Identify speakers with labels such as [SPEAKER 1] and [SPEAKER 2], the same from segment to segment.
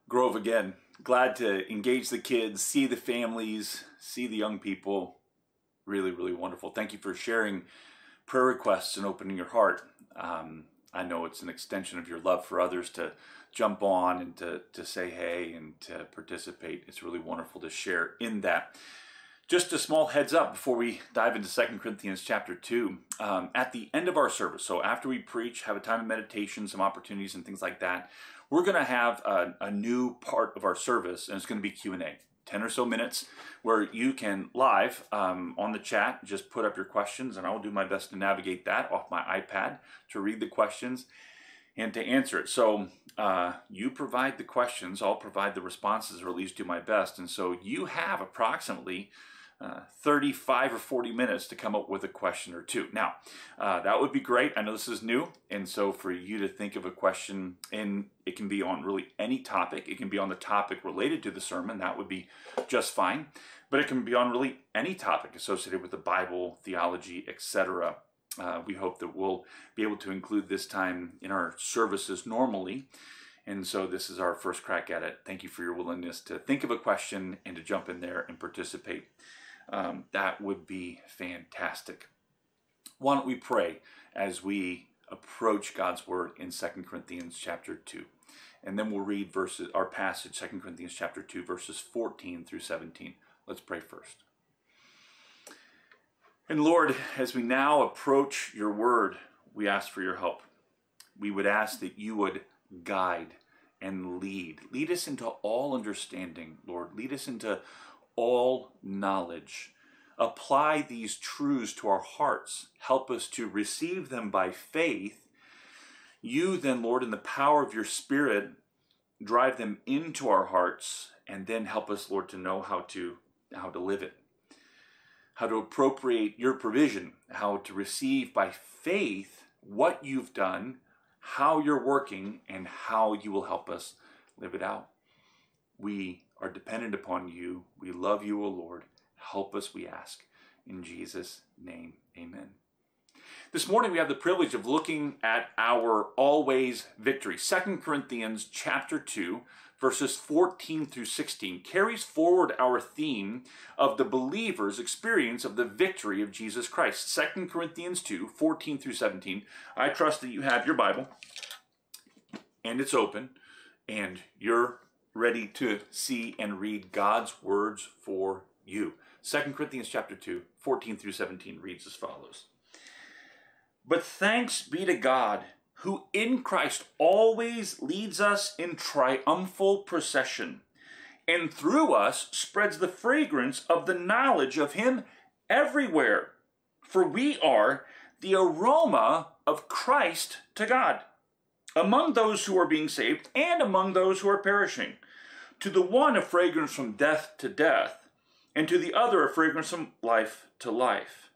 [SPEAKER 1] Grove again. Glad to engage the kids, see the families, see the young people. Really, really wonderful. Thank you for sharing prayer requests and opening your heart. I know it's an extension of your love for others to jump on and to say hey and to participate. It's really wonderful to share in that. Just a small heads up before we dive into 2 Corinthians chapter 2. At the end of our service, so after we preach, have a time of meditation, some opportunities and things like that, we're going to have a new part of our service, and it's going to be Q&A. 10 or so minutes where you can live on the chat, just put up your questions, and I will do my best to navigate that off my iPad to read the questions and to answer it. So you provide the questions, I'll provide the responses, or at least do my best. And so you have approximately 35 or 40 minutes to come up with a question or two. Now, that would be great. I know this is new, and so for you to think of a question, and it can be on really any topic. It can be on the topic related to the sermon. That would be just fine. But it can be on really any topic associated with the Bible, theology, etc. We hope that we'll be able to include this time in our services normally. And so this is our first crack at it. Thank you for your willingness to think of a question and to jump in there and participate. That would be fantastic. Why don't we pray as we approach God's word in 2 Corinthians chapter 2. And then we'll read our passage, 2 Corinthians chapter 2, verses 14 through 17. Let's pray first. And Lord, as we now approach your word, we ask for your help. We would ask that you would guide and lead. Lead us into all understanding, Lord. Lead us into all knowledge. Apply these truths to our hearts. Help us to receive them by faith. You then, Lord, in the power of your Spirit, drive them into our hearts, and then help us, Lord, to know how to live it, how to appropriate your provision, how to receive by faith what you've done, how you're working, and how you will help us live it out. We are dependent upon you. We love you, O Lord. Help us, we ask. In Jesus' name, amen. This morning we have the privilege of looking at our always victory. 2 Corinthians chapter 2, verses 14 through 16 carries forward our theme of the believer's experience of the victory of Jesus Christ. 2 Corinthians 2, 14 through 17. I trust that you have your Bible and it's open and you're ready to see and read God's words for you. 2 Corinthians chapter 2, 14 through 17 reads as follows. But thanks be to God, who in Christ always leads us in triumphal procession, and through us spreads the fragrance of the knowledge of him everywhere. For we are the aroma of Christ to God, among those who are being saved and among those who are perishing. To the one a fragrance from death to death, and to the other a fragrance from life to life.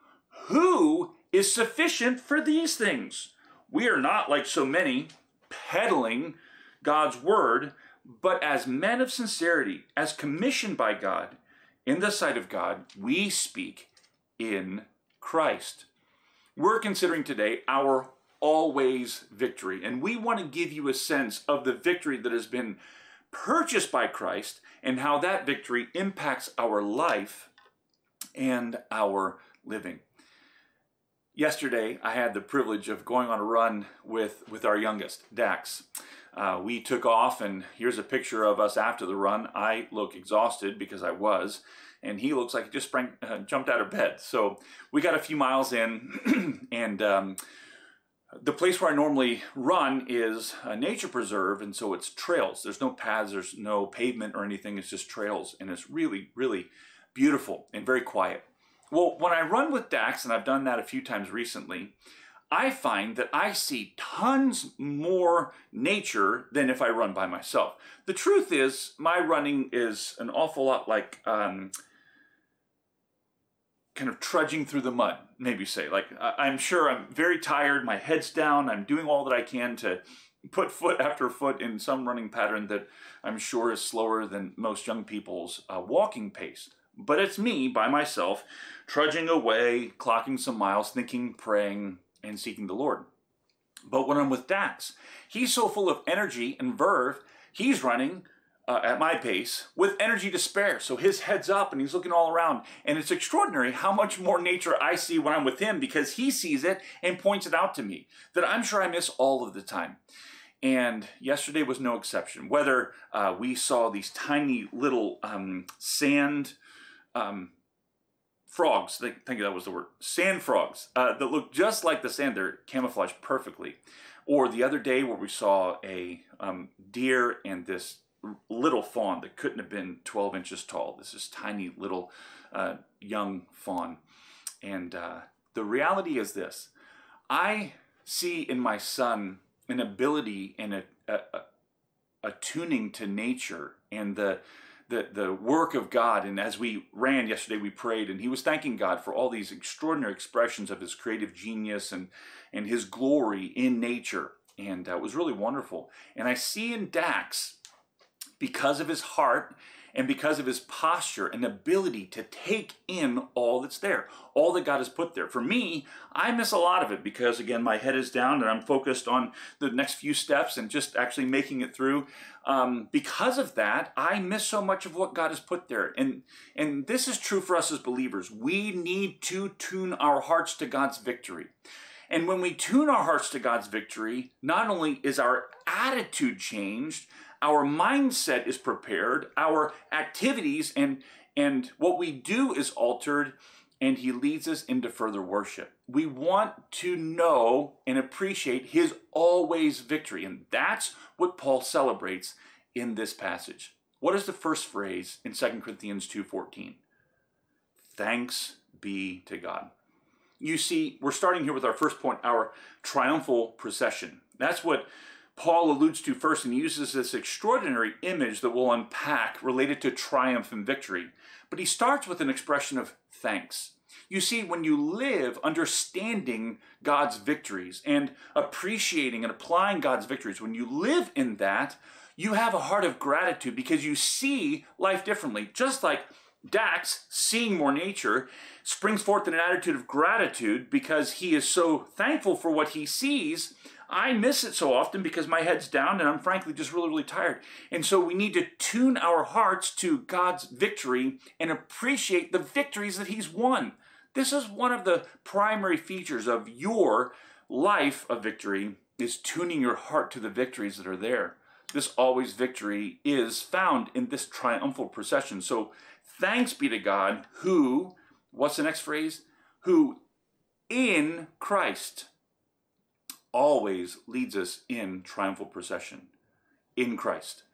[SPEAKER 1] Who is sufficient for these things? We are not like so many peddling God's word, but as men of sincerity, as commissioned by God, in the sight of God, we speak in Christ. We're considering today our always victory, and we want to give you a sense of the victory that has been purchased by Christ and how that victory impacts our life and our living. Yesterday, I had the privilege of going on a run with our youngest, Dax. We took off, and here's a picture of us after the run. I look exhausted because I was, and he looks like he just jumped out of bed. So we got a few miles in, and the place where I normally run is a nature preserve, and so it's trails. There's no paths, there's no pavement or anything, it's just trails, and it's really, really beautiful and very quiet. Well, when I run with Dax, and I've done that a few times recently, I find that I see tons more nature than if I run by myself. The truth is, my running is an awful lot like kind of trudging through the mud, maybe say. Like, I'm sure I'm very tired, my head's down, I'm doing all that I can to put foot after foot in some running pattern that I'm sure is slower than most young people's walking pace. But it's me, by myself, trudging away, clocking some miles, thinking, praying, and seeking the Lord. But when I'm with Dax, he's so full of energy and verve, he's running at my pace with energy to spare. So his head's up and he's looking all around. And it's extraordinary how much more nature I see when I'm with him, because he sees it and points it out to me that I'm sure I miss all of the time. And yesterday was no exception. Whether we saw these tiny little sand frogs, I think that was the word, sand frogs, that look just like the sand. They're camouflaged perfectly. Or the other day where we saw a deer and this little fawn that couldn't have been 12 inches tall. This is tiny little young fawn. And the reality is this: I see in my son an ability and a tuning to nature and the work of God. And as we ran yesterday, we prayed, and he was thanking God for all these extraordinary expressions of his creative genius and his glory in nature. And it was really wonderful. And I see in Dax, because of his heart and because of his posture, an ability to take in all that's there, all that God has put there. For me, I miss a lot of it because, again, my head is down and I'm focused on the next few steps and just actually making it through. Because of that, I miss so much of what God has put there. And this is true for us as believers. We need to tune our hearts to God's victory. And when we tune our hearts to God's victory, not only is our attitude changed, our mindset is prepared, our activities and what we do is altered, and he leads us into further worship. We want to know and appreciate his always victory, and that's what Paul celebrates in this passage. What is the first phrase in 2 Corinthians 2:14? Thanks be to God. You see, we're starting here with our first point, our triumphal procession. That's what Paul alludes to first, and he uses this extraordinary image that we'll unpack related to triumph and victory. But he starts with an expression of thanks. You see, when you live understanding God's victories and appreciating and applying God's victories, when you live in that, you have a heart of gratitude because you see life differently. Just like Dax, seeing more nature, springs forth in an attitude of gratitude because he is so thankful for what he sees. I miss it so often because my head's down and I'm frankly just really, really tired. And so we need to tune our hearts to God's victory and appreciate the victories that he's won. This is one of the primary features of your life of victory, is tuning your heart to the victories that are there. This always victory is found in this triumphal procession. So thanks be to God who, what's the next phrase? Who in Christ always leads us in triumphal procession. In Christ.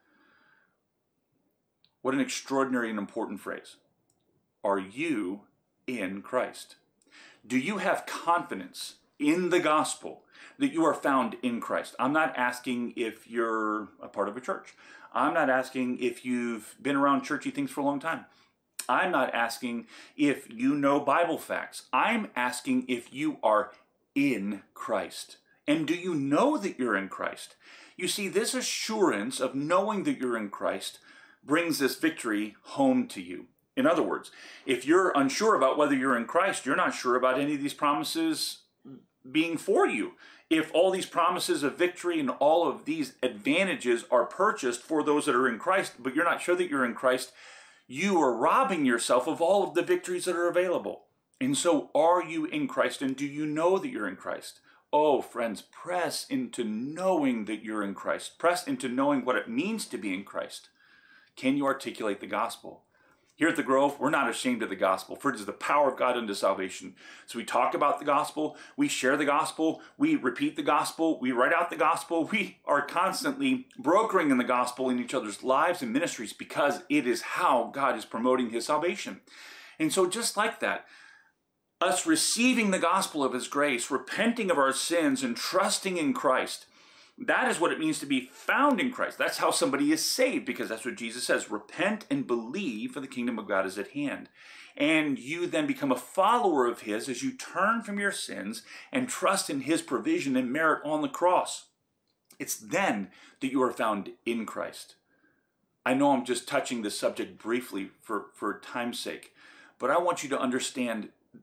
[SPEAKER 1] What an extraordinary and important phrase. Are you in Christ? Do you have confidence in the gospel that you are found in Christ? I'm not asking if you're a part of a church. I'm not asking if you've been around churchy things for a long time. I'm not asking if you know Bible facts. I'm asking if you are in Christ. And do you know that you're in Christ? You see, this assurance of knowing that you're in Christ brings this victory home to you. In other words, if you're unsure about whether you're in Christ, you're not sure about any of these promises being for you. If all these promises of victory and all of these advantages are purchased for those that are in Christ, but you're not sure that you're in Christ, you are robbing yourself of all of the victories that are available. And so are you in Christ, and do you know that you're in Christ? Oh, friends, press into knowing that you're in Christ. Press into knowing what it means to be in Christ. Can you articulate the gospel? Here at the Grove, we're not ashamed of the gospel, for it is the power of God unto salvation. So we talk about the gospel, we share the gospel, we repeat the gospel, we write out the gospel. We are constantly brokering in the gospel in each other's lives and ministries because it is how God is promoting his salvation. And so just like that, us receiving the gospel of his grace, repenting of our sins, and trusting in Christ, that is what it means to be found in Christ. That's how somebody is saved, because that's what Jesus says. Repent and believe, for the kingdom of God is at hand. And you then become a follower of his as you turn from your sins and trust in his provision and merit on the cross. It's then that you are found in Christ. I know I'm just touching this subject briefly for time's sake, but I want you to understand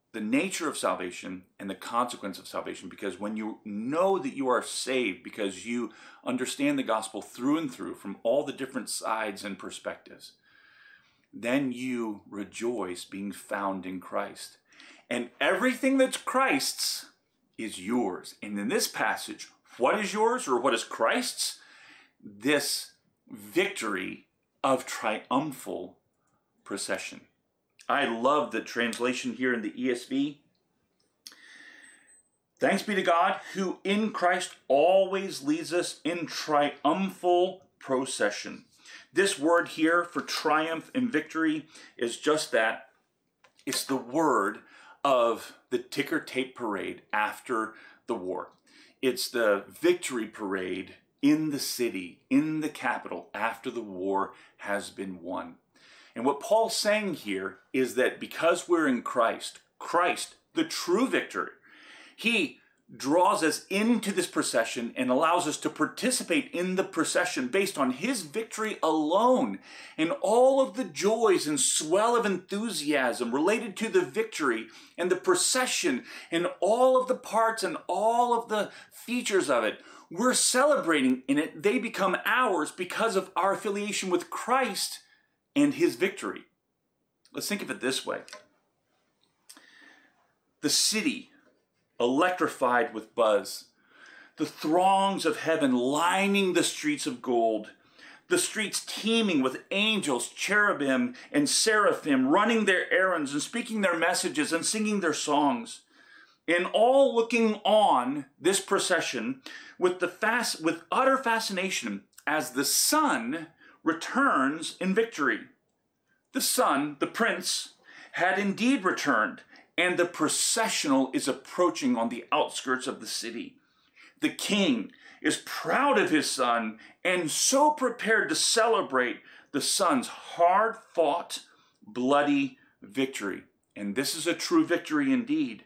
[SPEAKER 1] the nature of salvation and the consequence of salvation, because when you know that you are saved, because you understand the gospel through and through from all the different sides and perspectives, then you rejoice being found in Christ. And everything that's Christ's is yours. And in this passage, what is yours or what is Christ's? This victory of triumphal procession. I love the translation here in the ESV. Thanks be to God who in Christ always leads us in triumphal procession. This word here for triumph and victory is just that. It's the word of the ticker tape parade after the war. It's the victory parade in the city, in the capital, after the war has been won. And what Paul's saying here is that because we're in Christ, the true victor, he draws us into this procession and allows us to participate in the procession based on his victory alone, and all of the joys and swell of enthusiasm related to the victory and the procession and all of the parts and all of the features of it. We're celebrating in it. They become ours because of our affiliation with Christ and his victory. Let's think of it this way. The city electrified with buzz, the throngs of heaven lining the streets of gold, the streets teeming with angels, cherubim, and seraphim running their errands and speaking their messages and singing their songs, and all looking on this procession with utter fascination as the Son returns in victory. The Son, the Prince, had indeed returned, and the processional is approaching on the outskirts of the city. The King is proud of his Son and so prepared to celebrate the Son's hard-fought, bloody victory. And this is a true victory indeed.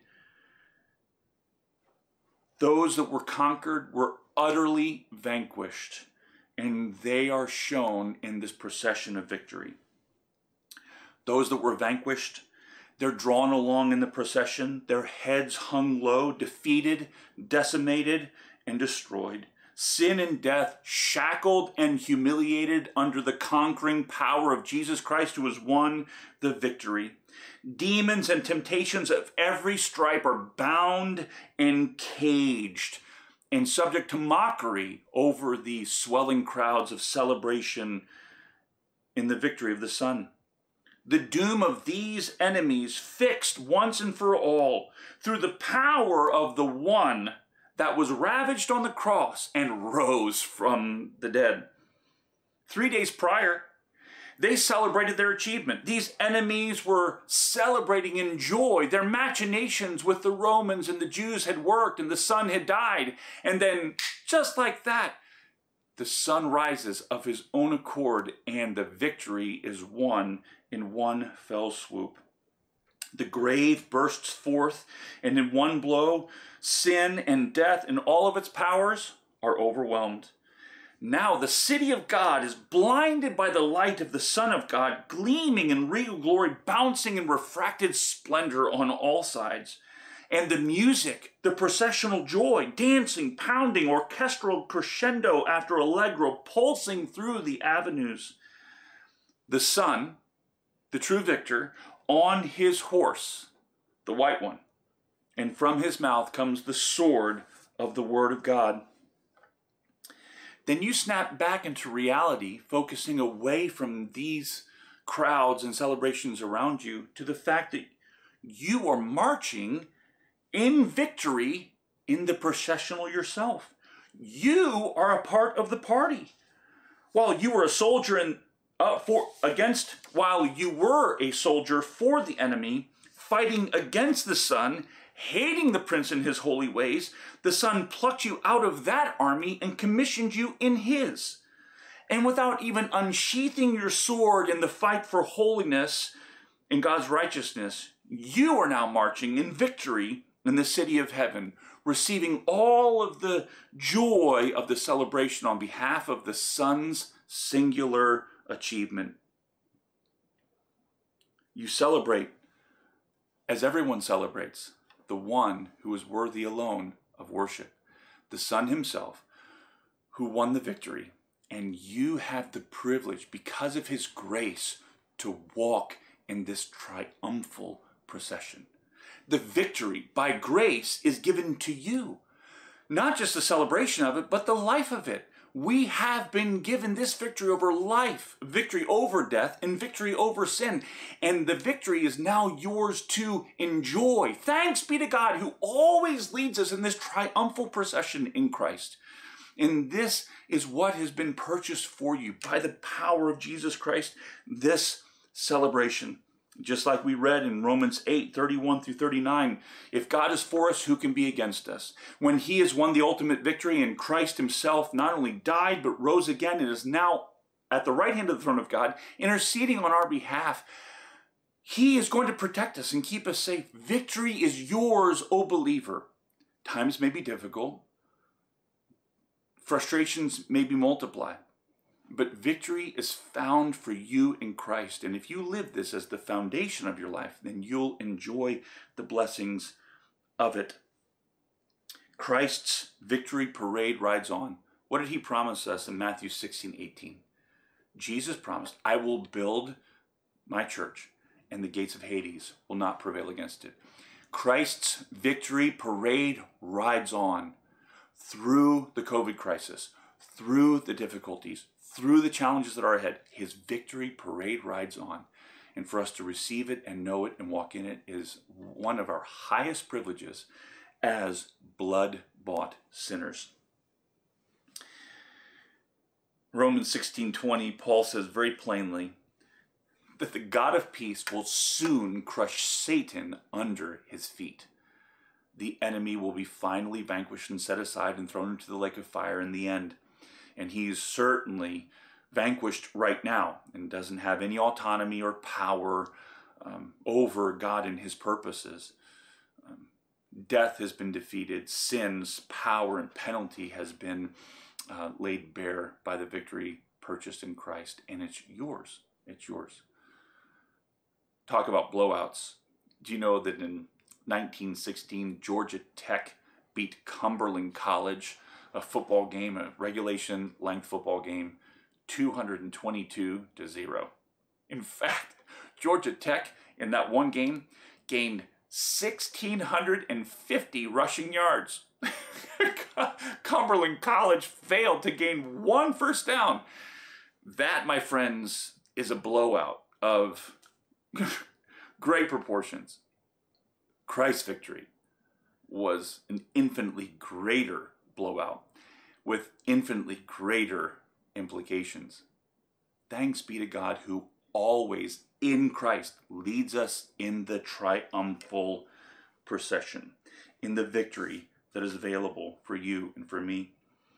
[SPEAKER 1] Those that were conquered were utterly vanquished, and they are shown in this procession of victory. Those that were vanquished, they're drawn along in the procession, their heads hung low, defeated, decimated, and destroyed. Sin and death shackled and humiliated under the conquering power of Jesus Christ, who has won the victory. Demons and temptations of every stripe are bound and caged and subject to mockery over the swelling crowds of celebration in the victory of the Son. The doom of these enemies fixed once and for all through the power of the one that was ravaged on the cross and rose from the dead. 3 days prior, they celebrated their achievement. These enemies were celebrating in joy. Their machinations with the Romans and the Jews had worked, and the Son had died. And then, just like that, the Son rises of his own accord, and the victory is won in one fell swoop. The grave bursts forth, and in one blow, sin and death and all of its powers are overwhelmed. Now the city of God is blinded by the light of the Son of God, gleaming in regal glory, bouncing in refracted splendor on all sides. And the music, the processional joy, dancing, pounding, orchestral crescendo after allegro, pulsing through the avenues. The Son, the true victor, on his horse, the white one, and from his mouth comes the sword of the word of God. Then you snap back into reality, focusing away from these crowds and celebrations around you to the fact that you are marching in victory in the processional yourself. You are a part of the party. While you were a soldier while you were a soldier for the enemy, fighting against the Son, hating the Prince and his holy ways, the Son plucked you out of that army and commissioned you in his. And without even unsheathing your sword in the fight for holiness and God's righteousness, you are now marching in victory in the city of heaven, receiving all of the joy of the celebration on behalf of the Son's singular achievement. You celebrate as everyone celebrates the one who is worthy alone of worship, the Son himself, who won the victory. And you have the privilege, because of his grace, to walk in this triumphal procession. The victory by grace is given to you. Not just the celebration of it, but the life of it. We have been given this victory over life, victory over death, and victory over sin. And the victory is now yours to enjoy. Thanks be to God who always leads us in this triumphal procession in Christ. And this is what has been purchased for you by the power of Jesus Christ, this celebration. Just like we read in Romans 8:31-39, if God is for us, who can be against us? When he has won the ultimate victory and Christ himself not only died but rose again and is now at the right hand of the throne of God, interceding on our behalf, he is going to protect us and keep us safe. Victory is yours, O believer. Times may be difficult. Frustrations may be multiplied. But victory is found for you in Christ. And if you live this as the foundation of your life, then you'll enjoy the blessings of it. Christ's victory parade rides on. What did he promise us in Matthew 16:18? Jesus promised, I will build my church, and the gates of Hades will not prevail against it. Christ's victory parade rides on through the COVID crisis, through the difficulties, through the challenges that are ahead. His victory parade rides on. And for us to receive it and know it and walk in it is one of our highest privileges as blood-bought sinners. Romans 16:20, Paul says very plainly that the God of peace will soon crush Satan under his feet. The enemy will be finally vanquished and set aside and thrown into the lake of fire in the end. And he's certainly vanquished right now and doesn't have any autonomy or power over God and his purposes. Death has been defeated. Sin's power and penalty has been laid bare by the victory purchased in Christ. And it's yours. It's yours. Talk about blowouts. Do you know that in 1916, Georgia Tech beat Cumberland College, a football game, a regulation length football game, 222-0. In fact, Georgia Tech in that one game gained 1,650 rushing yards. Cumberland College failed to gain one first down. That, my friends, is a blowout of great proportions. Christ's victory was an infinitely greater blowout with infinitely greater implications. Thanks be to God who always in Christ leads us in the triumphal procession, in the victory that is available for you and for me.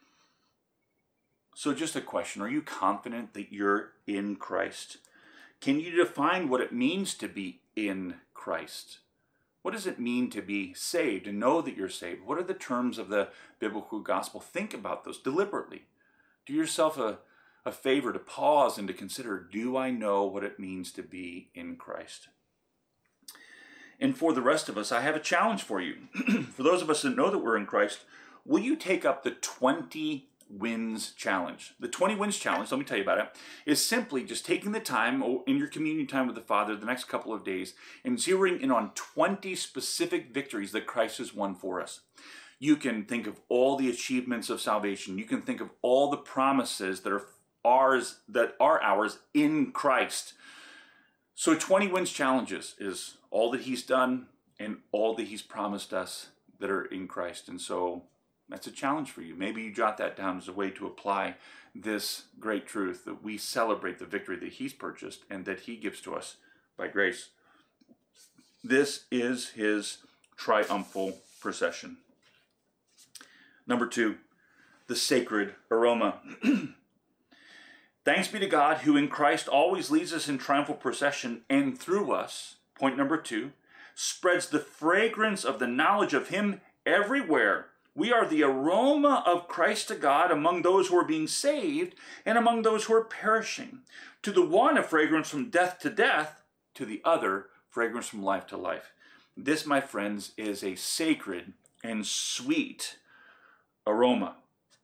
[SPEAKER 1] So just a question, are you confident that you're in Christ? Can you define what it means to be in Christ? What does it mean to be saved and know that you're saved? What are the terms of the biblical gospel? Think about those deliberately. Do yourself a favor to pause and to consider, do I know what it means to be in Christ? And for the rest of us, I have a challenge for you. For those of us that know that we're in Christ, will you take up the 20 wins challenge? The 20 wins challenge, let me tell you about it, is simply just taking the time in your communion time with the Father the next couple of days and zeroing in on 20 specific victories that Christ has won for us. You can think of all the achievements of salvation. You can think of all the promises that are ours in Christ. So 20 wins challenges is all that he's done and all that he's promised us that are in Christ. And so that's a challenge for you. Maybe you jot that down as a way to apply this great truth that we celebrate the victory that he's purchased and that he gives to us by grace. This is his triumphal procession. Number 2, the sacred aroma. Thanks be to God who in Christ always leads us in triumphal procession and through us, point number 2, spreads the fragrance of the knowledge of him everywhere. We are the aroma of Christ to God among those who are being saved and among those who are perishing. To the one, a fragrance from death to death, to the other, fragrance from life to life. This, my friends, is a sacred and sweet aroma.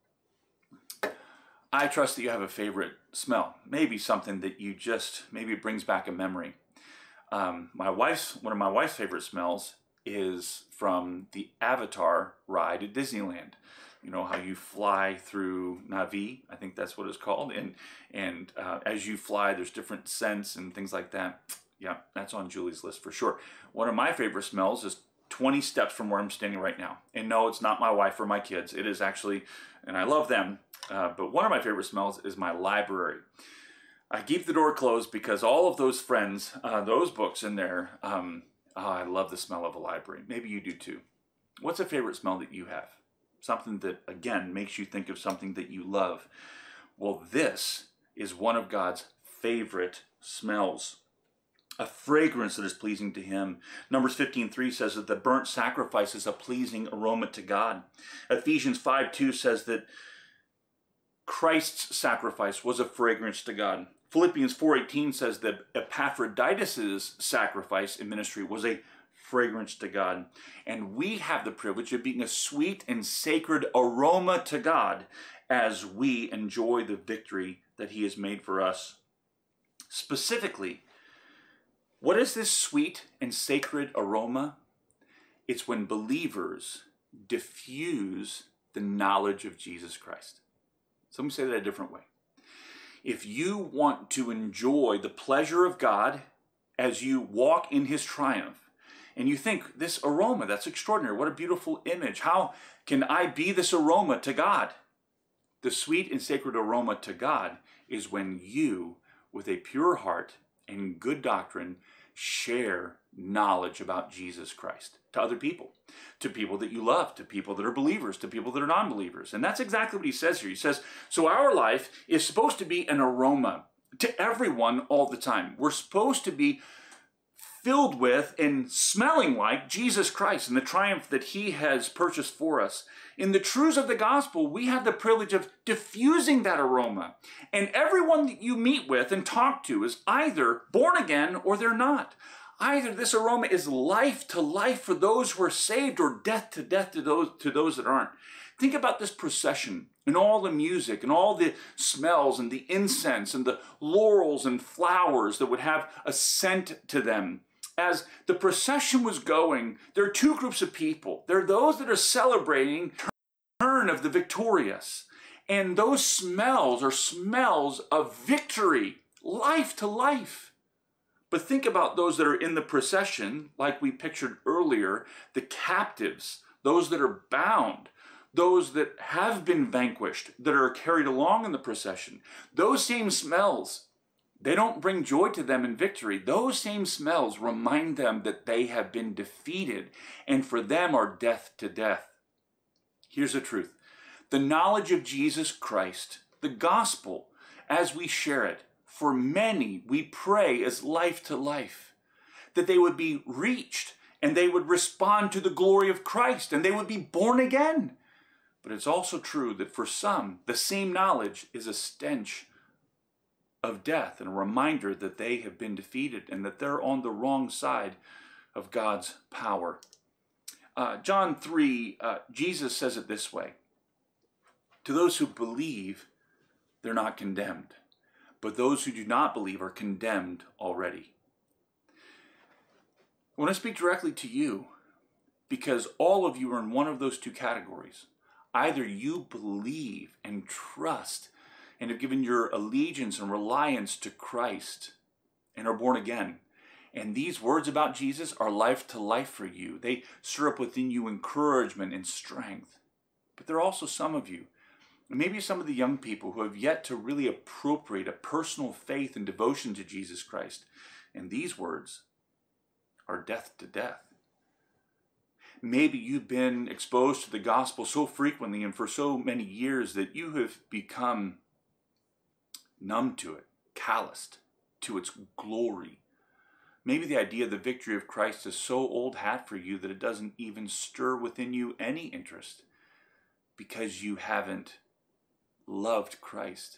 [SPEAKER 1] I trust that you have a favorite smell, maybe something that maybe it brings back a memory. One of my wife's favorite smells is from the Avatar ride at Disneyland. You know how you fly through Na'vi, I think that's what it's called, and as you fly, there's different scents and things like that. Yeah, that's on Julie's list for sure. One of my favorite smells is 20 steps from where I'm standing right now. And no, it's not my wife or my kids. It is actually, and I love them, but one of my favorite smells is my library. I keep the door closed because all of those friends, those books in there, I love the smell of a library. Maybe you do too. What's a favorite smell that you have? Something that, again, makes you think of something that you love. Well, this is one of God's favorite smells. A fragrance that is pleasing to him. Numbers 15:3 says that the burnt sacrifice is a pleasing aroma to God. Ephesians 5:2 says that Christ's sacrifice was a fragrance to God. Philippians 4:18 says that Epaphroditus' sacrifice in ministry was a fragrance to God. And we have the privilege of being a sweet and sacred aroma to God as we enjoy the victory that he has made for us. Specifically, what is this sweet and sacred aroma? It's when believers diffuse the knowledge of Jesus Christ. So let me say that a different way. If you want to enjoy the pleasure of God as you walk in his triumph, and you think, this aroma, that's extraordinary. What a beautiful image. How can I be this aroma to God? The sweet and sacred aroma to God is when you, with a pure heart and good doctrine, share knowledge about Jesus Christ to other people, to people that you love, to people that are believers, to people that are non-believers. And that's exactly what he says here. He says, so our life is supposed to be an aroma to everyone all the time. We're supposed to be filled with and smelling like Jesus Christ and the triumph that he has purchased for us. In the truths of the gospel, we have the privilege of diffusing that aroma. And everyone that you meet with and talk to is either born again or they're not. Either this aroma is life to life for those who are saved or death to death to those that aren't. Think about this procession and all the music and all the smells and the incense and the laurels and flowers that would have a scent to them. As the procession was going, there are two groups of people. There are those that are celebrating the return of the victorious. And those smells are smells of victory, life to life. But think about those that are in the procession, like we pictured earlier, the captives, those that are bound, those that have been vanquished, that are carried along in the procession. Those same smells, they don't bring joy to them in victory. Those same smells remind them that they have been defeated, and for them are death to death. Here's the truth. The knowledge of Jesus Christ, the gospel, as we share it, for many, we pray is life to life, that they would be reached and they would respond to the glory of Christ and they would be born again. But it's also true that for some, the same knowledge is a stench of death and a reminder that they have been defeated and that they're on the wrong side of God's power. John 3, Jesus says it this way. To those who believe, they're not condemned. But those who do not believe are condemned already. I want to speak directly to you because all of you are in one of those two categories. Either you believe and trust and have given your allegiance and reliance to Christ and are born again. And these words about Jesus are life to life for you. They stir up within you encouragement and strength. But there are also some of you, maybe some of the young people who have yet to really appropriate a personal faith and devotion to Jesus Christ. And these words are death to death. Maybe you've been exposed to the gospel so frequently and for so many years that you have become numb to it, calloused to its glory. Maybe the idea of the victory of Christ is so old hat for you that it doesn't even stir within you any interest because you haven't loved Christ.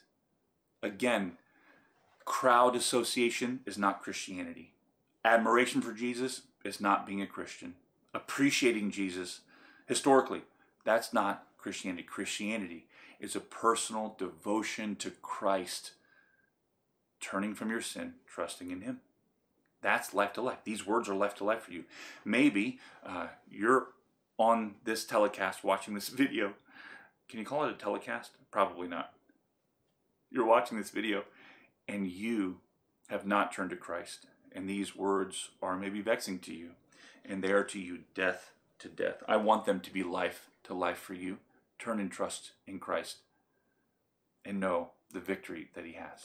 [SPEAKER 1] Again, crowd association is not Christianity. Admiration for Jesus is not being a Christian. Appreciating Jesus, historically, that's not Christianity. Christianity is a personal devotion to Christ, turning from your sin, trusting in him. That's life to life. These words are life to life for you. Maybe you're on this telecast watching this video. Can you call it a telecast? Probably not. You're watching this video and you have not turned to Christ. And these words are maybe vexing to you. And they are to you death to death. I want them to be life to life for you. Turn and trust in Christ and know the victory that he has.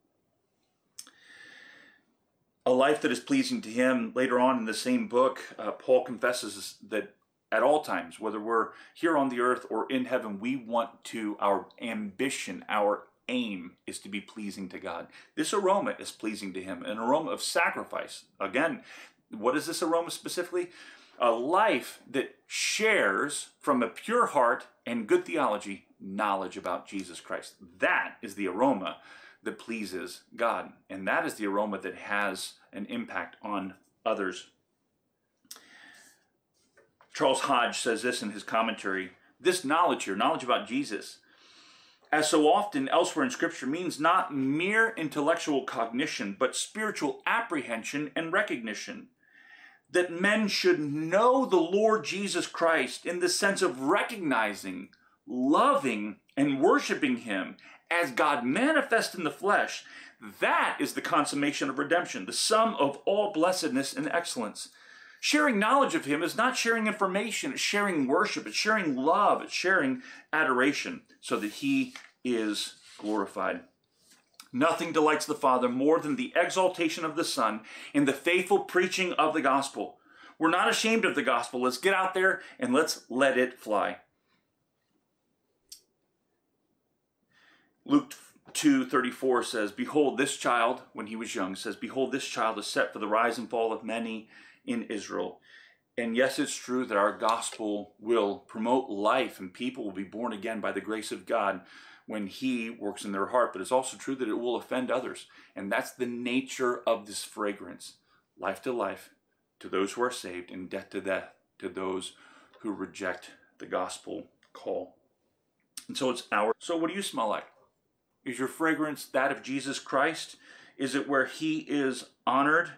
[SPEAKER 1] A life that is pleasing to him. Later on in the same book, Paul confesses that at all times, whether we're here on the earth or in heaven, we want to, our ambition, our aim is to be pleasing to God. This aroma is pleasing to him, an aroma of sacrifice. Again, what is this aroma specifically? A life that shares from a pure heart and good theology knowledge about Jesus Christ. That is the aroma that pleases God. And that is the aroma that has an impact on others. Charles Hodge says this in his commentary. This knowledge here, knowledge about Jesus, as so often elsewhere in Scripture, means not mere intellectual cognition, but spiritual apprehension and recognition. That men should know the Lord Jesus Christ in the sense of recognizing, loving, and worshiping him as God manifest in the flesh. That is the consummation of redemption, the sum of all blessedness and excellence. Sharing knowledge of him is not sharing information, it's sharing worship, it's sharing love, it's sharing adoration, so that he is glorified. Nothing delights the Father more than the exaltation of the Son in the faithful preaching of the gospel. We're not ashamed of the gospel. Let's get out there and let's let it fly. Luke 2:34 says, behold, this child, when he was young, says, behold, this child is set for the rise and fall of many in Israel. And yes, it's true that our gospel will promote life and people will be born again by the grace of God when he works in their heart. But it's also true that it will offend others. And that's the nature of this fragrance. Life to life to those who are saved, and death to death to those who reject the gospel call. And so it's ours. So what do you smell like? Is your fragrance that of Jesus Christ? Is it where he is honored?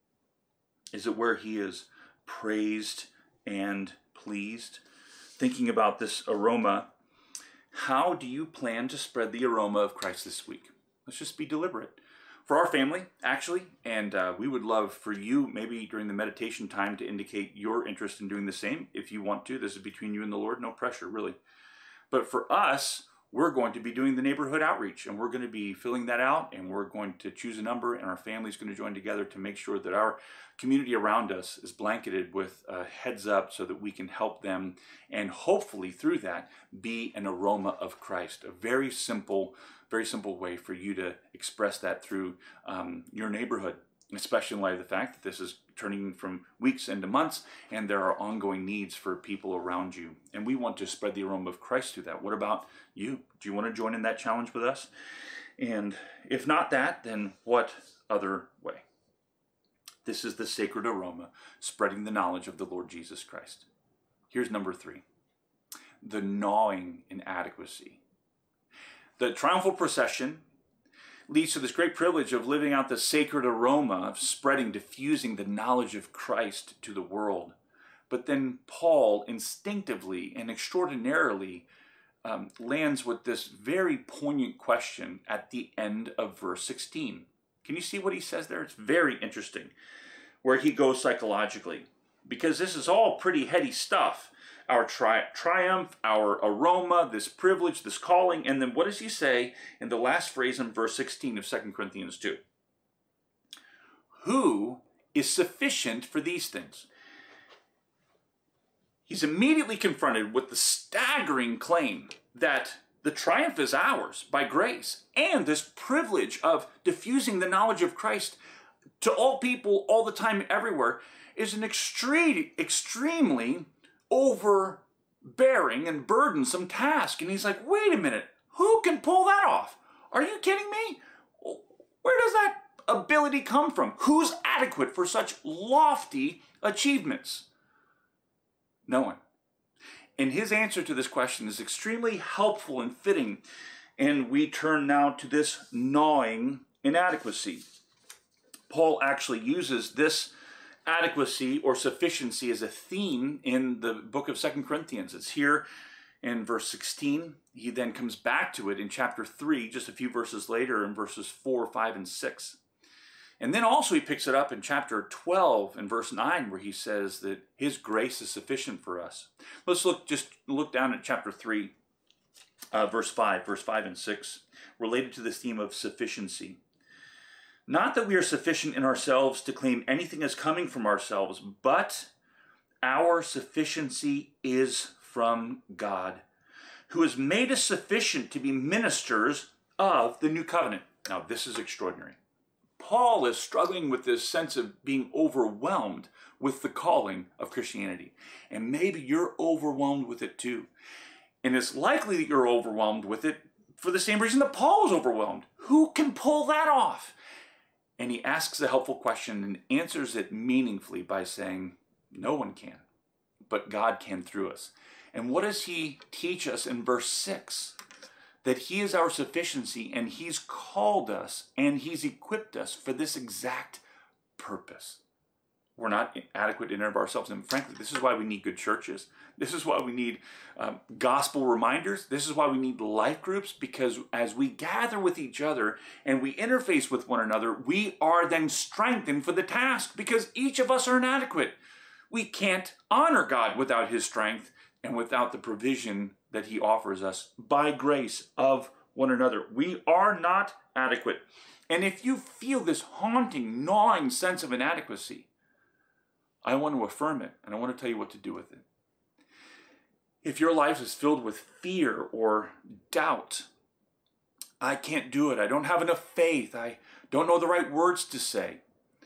[SPEAKER 1] Is it where he is praised and pleased? Thinking about this aroma, how do you plan to spread the aroma of Christ this week? Let's just be deliberate. For our family, actually, and we would love for you, maybe during the meditation time, to indicate your interest in doing the same. If you want to, this is between you and the Lord, no pressure, really. But for us, we're going to be doing the neighborhood outreach, and we're going to be filling that out, and we're going to choose a number, and our family's going to join together to make sure that our community around us is blanketed with a heads up so that we can help them, and hopefully through that be an aroma of Christ. A very simple way for you to express that through your neighborhood, especially in light of the fact that this is turning from weeks into months and there are ongoing needs for people around you. And we want to spread the aroma of Christ through that. What about you? Do you want to join in that challenge with us? And if not that, then what other way? This is the sacred aroma, spreading the knowledge of the Lord Jesus Christ. Here's number 3, the gnawing inadequacy. The triumphal procession leads to this great privilege of living out the sacred aroma of spreading, diffusing the knowledge of Christ to the world. But then Paul instinctively and extraordinarily lands with this very poignant question at the end of verse 16. Can you see what he says there? It's very interesting where he goes psychologically, because this is all pretty heady stuff. Our triumph, our aroma, this privilege, this calling. And then what does he say in the last phrase in verse 16 of 2 Corinthians 2? Who is sufficient for these things? He's immediately confronted with the staggering claim that the triumph is ours by grace, and this privilege of diffusing the knowledge of Christ to all people, all the time, everywhere, is an extremely overbearing and burdensome task. And he's like, wait a minute, who can pull that off? Are you kidding me? Where does that ability come from? Who's adequate for such lofty achievements? No one. And his answer to this question is extremely helpful and fitting. And we turn now to this gnawing inadequacy. Paul actually uses this adequacy or sufficiency as a theme in the book of 2 Corinthians. It's here in verse 16. He then comes back to it in chapter 3, just a few verses later, in verses 4, 5, and 6. And then also he picks it up in chapter 12 and verse 9, where he says that his grace is sufficient for us. Let's look down at chapter 3, verse 5 and 6, related to this theme of sufficiency. Not that we are sufficient in ourselves to claim anything as coming from ourselves, but our sufficiency is from God, who has made us sufficient to be ministers of the new covenant. Now, this is extraordinary. Paul is struggling with this sense of being overwhelmed with the calling of Christianity. And maybe you're overwhelmed with it too. And it's likely that you're overwhelmed with it for the same reason that Paul was overwhelmed. Who can pull that off? And he asks a helpful question and answers it meaningfully by saying, no one can, but God can through us. And what does he teach us in verse 6? That he is our sufficiency, and he's called us and he's equipped us for this exact purpose. We're not adequate in and of ourselves. And frankly, this is why we need good churches. This is why we need gospel reminders. This is why we need life groups, because as we gather with each other and we interface with one another, we are then strengthened for the task, because each of us are inadequate. We can't honor God without his strength and without the provision that he offers us by grace of one another. We are not adequate. And if you feel this haunting, gnawing sense of inadequacy, I want to affirm it, and I want to tell you what to do with it. If your life is filled with fear or doubt, I can't do it, I don't have enough faith, I don't know the right words to say,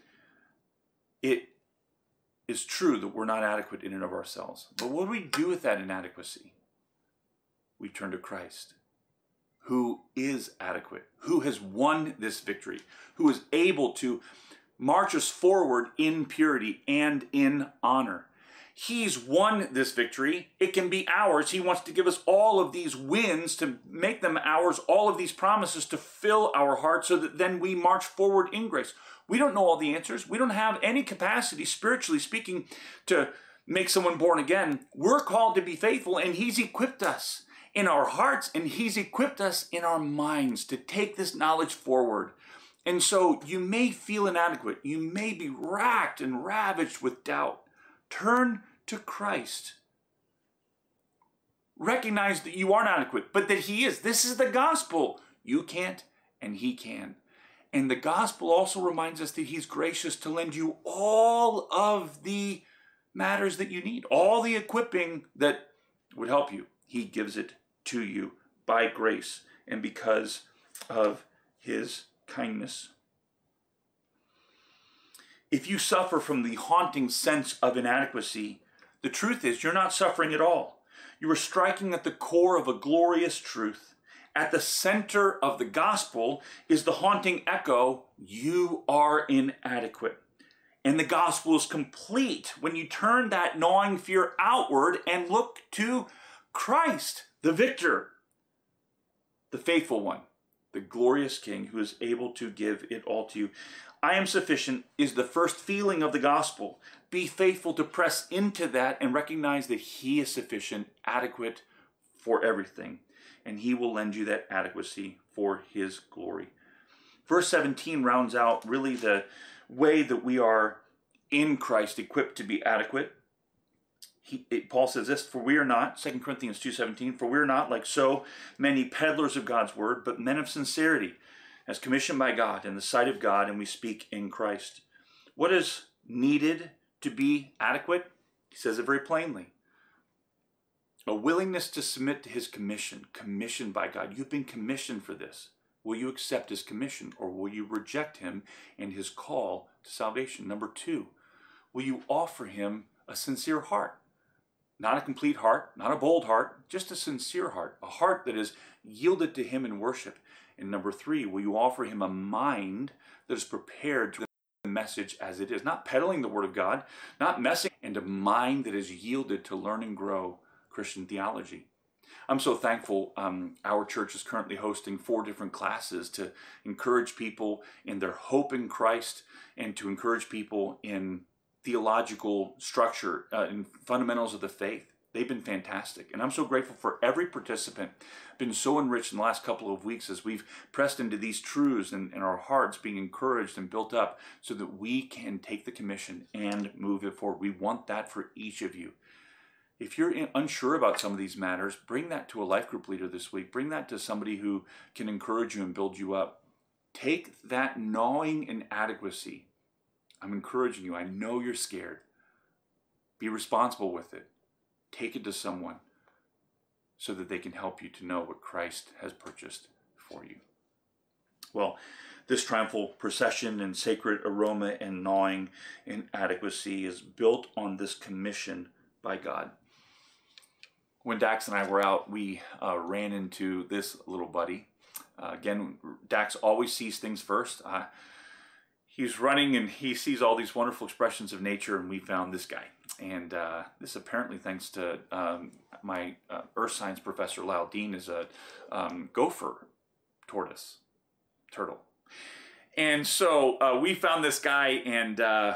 [SPEAKER 1] it is true that we're not adequate in and of ourselves. But what do we do with that inadequacy? We turn to Christ, who is adequate, who has won this victory, who is able to march us forward in purity and in honor. He's won this victory. It can be ours. He wants to give us all of these wins, to make them ours, all of these promises to fill our hearts, so that then we march forward in grace. We don't know all the answers. We don't have any capacity, spiritually speaking, to make someone born again. We're called to be faithful, and he's equipped us in our hearts, and he's equipped us in our minds to take this knowledge forward. And so you may feel inadequate. You may be racked and ravaged with doubt. Turn to Christ. Recognize that you aren't adequate, but that he is. This is the gospel. You can't, and he can. And the gospel also reminds us that he's gracious to lend you all of the matters that you need, all the equipping that would help you. He gives it to you by grace and because of his kindness. If you suffer from the haunting sense of inadequacy, the truth is you're not suffering at all. You are striking at the core of a glorious truth. At the center of the gospel is the haunting echo, you are inadequate. And the gospel is complete when you turn that gnawing fear outward and look to Christ, the victor, the faithful one, the glorious King who is able to give it all to you. I am sufficient is the first feeling of the gospel. Be faithful to press into that and recognize that he is sufficient, adequate for everything. And he will lend you that adequacy for his glory. Verse 17 rounds out really the way that we are in Christ equipped to be adequate. Paul says this, for we are not, 2 Corinthians 2:17, for we are not like so many peddlers of God's word, but men of sincerity, as commissioned by God in the sight of God, and we speak in Christ. What is needed to be adequate? He says it very plainly. A willingness to submit to his commission, commissioned by God. You've been commissioned for this. Will you accept his commission, or will you reject him and his call to salvation? Number 2, will you offer him a sincere heart? Not a complete heart, not a bold heart, just a sincere heart, a heart that is yielded to him in worship. And number 3, will you offer him a mind that is prepared to the message as it is, not peddling the Word of God, not messing, and a mind that is yielded to learn and grow Christian theology. I'm so thankful our church is currently hosting 4 different classes to encourage people in their hope in Christ and to encourage people in theological structure, in fundamentals of the faith. They've been fantastic. And I'm so grateful for every participant. Been so enriched in the last couple of weeks as we've pressed into these truths and our hearts being encouraged and built up so that we can take the commission and move it forward. We want that for each of you. If you're unsure about some of these matters, bring that to a life group leader this week. Bring that to somebody who can encourage you and build you up. Take that gnawing inadequacy. I'm encouraging you. I know you're scared. Be responsible with it. Take it to someone so that they can help you to know what Christ has purchased for you. Well, this triumphal procession and sacred aroma and gnawing inadequacy is built on this commission by God. When Dax and I were out, we ran into this little buddy. Again, Dax always sees things first. He's running and he sees all these wonderful expressions of nature, and we found this guy. And this apparently thanks to my earth science professor, Lyle Dean, is a gopher turtle. And so we found this guy, and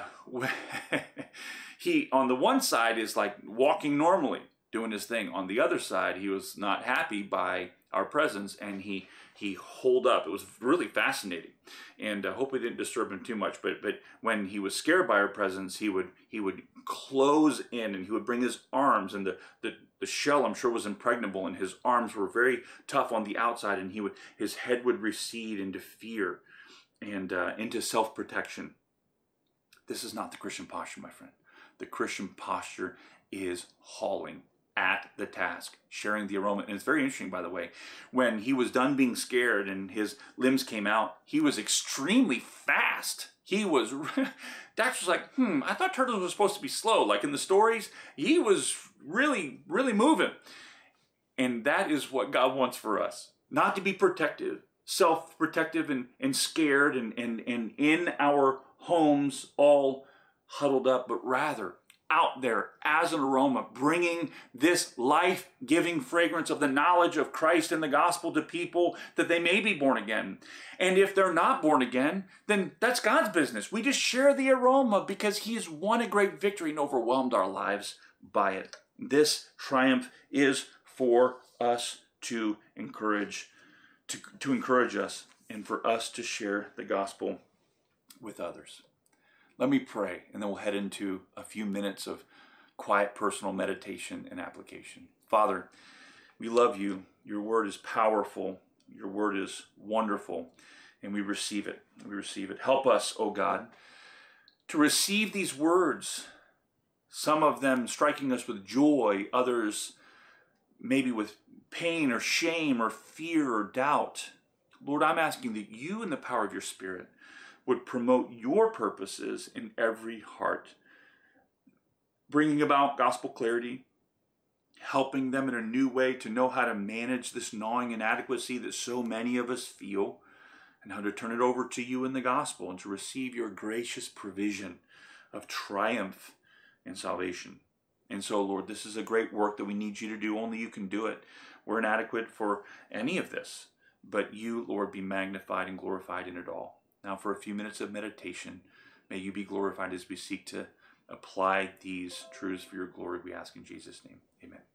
[SPEAKER 1] he, on the one side, is like walking normally, doing his thing. On the other side, he was not happy by our presence, and he holed up. It was really fascinating, and I hope we didn't disturb him too much. But when he was scared by our presence, he would close in, and he would bring his arms, and the shell, I'm sure, was impregnable, and his arms were very tough on the outside, and his head would recede into fear and into self-protection. This is not the Christian posture, my friend. The Christian posture is hauling at the task, sharing the aroma. And it's very interesting, by the way, when he was done being scared and his limbs came out, he was extremely fast. Dax was like, I thought turtles were supposed to be slow. Like in the stories, he was really, really moving. And that is what God wants for us. Not to be protective, self-protective and scared and in our homes all huddled up, but rather out there as an aroma, bringing this life-giving fragrance of the knowledge of Christ and the gospel to people that they may be born again. And if they're not born again, then that's God's business. We just share the aroma because he has won a great victory and overwhelmed our lives by it. This triumph is for us to encourage us and for us to share the gospel with others. Let me pray, and then we'll head into a few minutes of quiet personal meditation and application. Father, we love you. Your word is powerful. Your word is wonderful, and we receive it. We receive it. Help us, O God, to receive these words, some of them striking us with joy, others maybe with pain or shame or fear or doubt. Lord, I'm asking that you, in the power of your Spirit, would promote your purposes in every heart, bringing about gospel clarity, helping them in a new way to know how to manage this gnawing inadequacy that so many of us feel, and how to turn it over to you in the gospel and to receive your gracious provision of triumph and salvation. And so, Lord, this is a great work that we need you to do. Only you can do it. We're inadequate for any of this, but you, Lord, be magnified and glorified in it all. Now for a few minutes of meditation, may you be glorified as we seek to apply these truths for your glory, we ask in Jesus' name. Amen.